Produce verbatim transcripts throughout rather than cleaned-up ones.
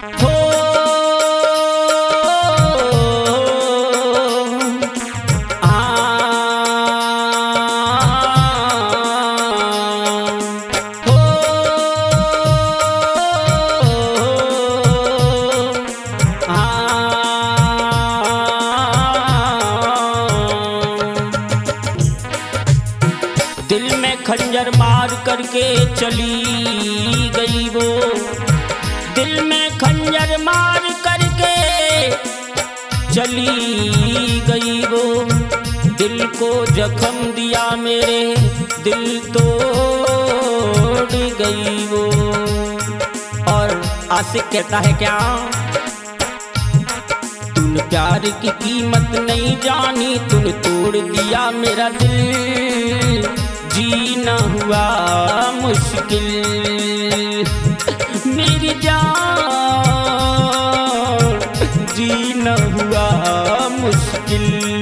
हो आ हो आ दिल में खंजर मार करके चली गई वो, दिल में खंजर मार करके चली गई वो, दिल को जख्म दिया मेरे दिल तोड़ गई वो। और आशिक कहता है क्या, तूने प्यार की कीमत नहीं जानी, तूने तोड़ दिया मेरा दिल, जीना हुआ मुश्किल मेरी जान, जीना हुआ मुश्किल।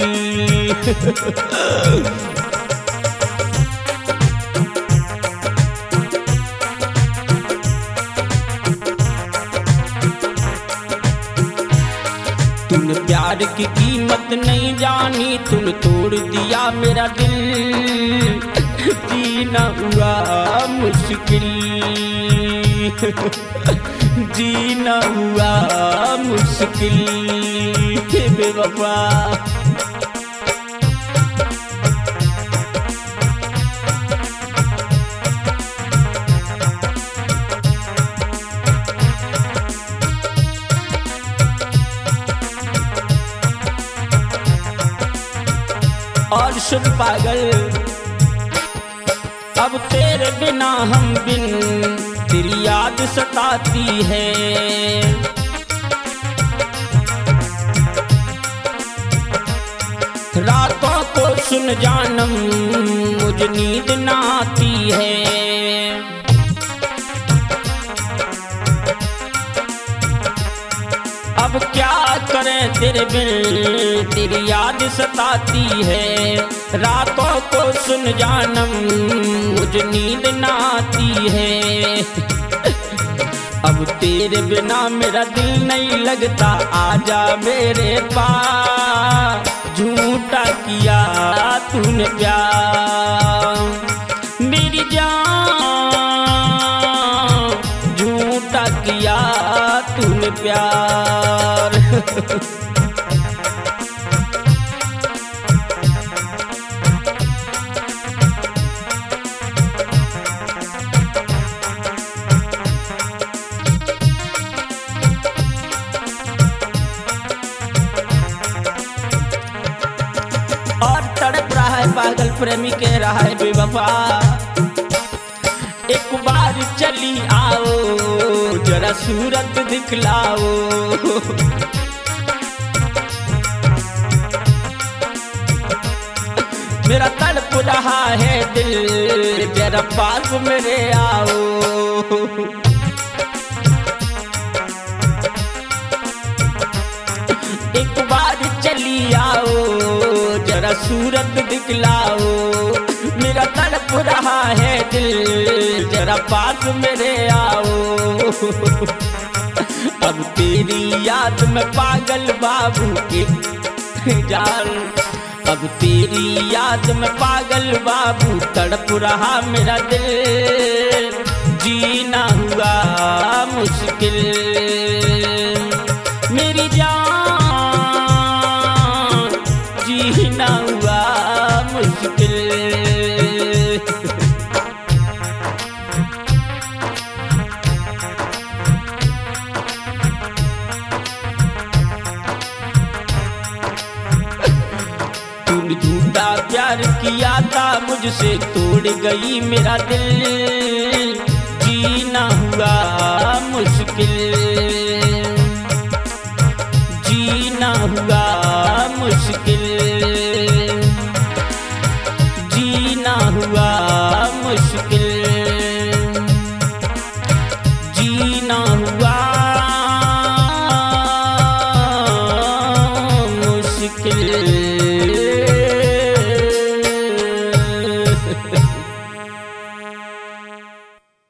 तूने प्यार की कीमत नहीं जानी, तूने तोड़ दिया मेरा दिल, जीना हुआ मुश्किल, जीना हुआ मुश्किल बेवफा। और सुन पागल, अब तेरे बिना हम बिन तेरी याद सताती है, रातों को सुन जानम मुझे नींद ना आती है। अब क्या करें तेरे बिन तेरी याद सताती है, रातों को सुन जानम मुझे नींद ना आती है। अब तेरे बिना मेरा दिल नहीं लगता, आजा मेरे पास, झूठा किया तूने प्यार मेरी जान, झूठा किया तूने प्यार। पागल प्रेमी कह रहा है बेवफा, एक बार चली आओ जरा सूरत दिखलाओ, मेरा तड़प रहा है दिल जरा पास मेरे आओ। एक बार चली आओ जरा सूरत दिखलाओ, मेरा तड़प रहा है दिल जरा पास मेरे आओ। अब तेरी याद में पागल बाबू के जान, अब तेरी याद में पागल बाबू तड़प रहा मेरा दिल, जीना हुआ मुश्किल मेरी जान, जीना हुआ मुश्किल। तूने झूठा प्यार किया था मुझसे, तोड़ गई मेरा दिल,